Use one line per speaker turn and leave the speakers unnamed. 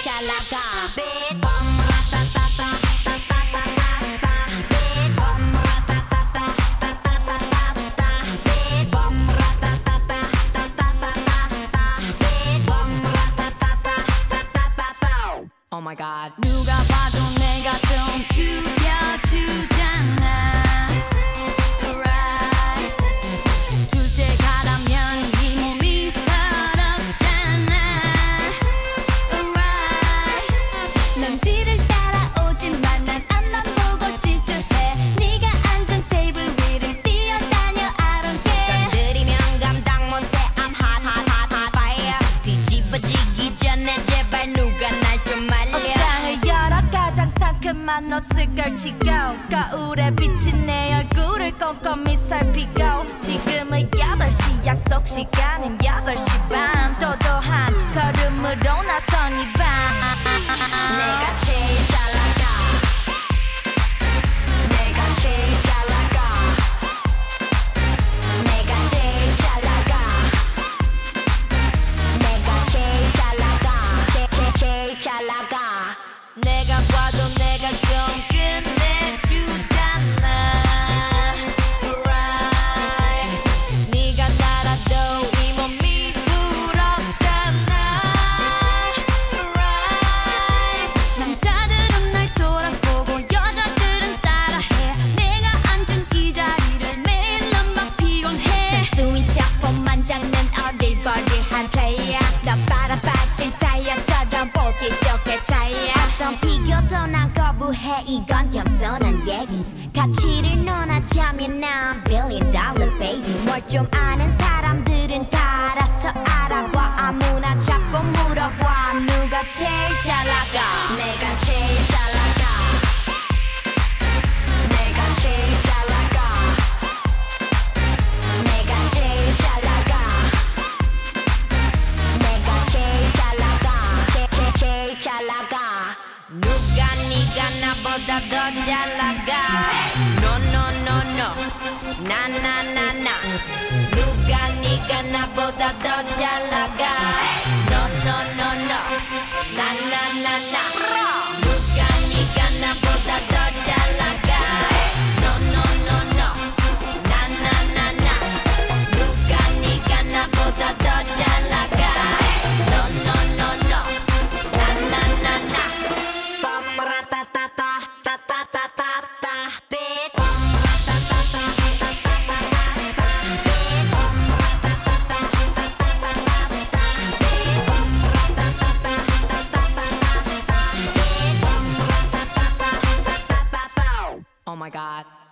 잘 나가.
Oh my god.
누가 봐도 내가 좀 죽여주잖아. Right. 둘째 가라면 이 몸이 서럽잖아. Right. 넌 뒤를 따라오지만 난 앞만 보고 질주해. 네가 앉은 테이블 위를 뛰어다녀 I don't care. 건드리면 감당 못해 I'm hot hot hot hot fire. 뒤집어지기 전에 제발 누가 날 좀 말려. 옷장을 열어 가장 상큼한 옷을 걸치고 거울에 비친 내 얼굴을 꼼꼼히 살피고 지금은 8시 약속 시간은 8시 반 도도한 걸음으로 나선 이 밤 내가 제일 잘 나가. 내가 제일 잘 나가. 내가 제일 잘 나가. 내가 제일 잘 나가. 제일 잘 나가. 내가 봐도 내가 좀 끝내주잖아. Right. 네가 날아도 이 몸이 부럽잖아. Right. 남자들은 날 돌아보고 여자들은 따라해. 내가 앉은 이 자리를 매일 넌 막 피곤해. 순수인 척폼만 잡는 어릴버릴한 플레이야. 너 빨아빠진 타이어처럼 보기 좋게 차이야. 어떤 비교도 난 거부해. 이건 겸손한 얘기. 가치를 논하자면 난 $1 billion baby. 뭘 좀 아는 사람들은 다 알아서 알아봐. 아무나 잡고 물어봐. 누가 제일 잘 나가. 내가 제일 잘 나가. 내가 제일 잘 나가. 내가 제일 잘 나가. 내가 제일 잘 나가. 제일 잘 나가. 누가 네가 나보다 더 잘 나가. No no no no. 나 나 나 나. 누가 네가 나보다 더 잘 나가. No no no no. 나 나 나 나. 누가 네가 나보다 더 잘 나가. No no no no. 나 나 나 나. 누가 네가 나보다 더 잘 나가. No no no no. 나 나 나 나. 빰라따따따 따따따따따 bitch.
Oh my god.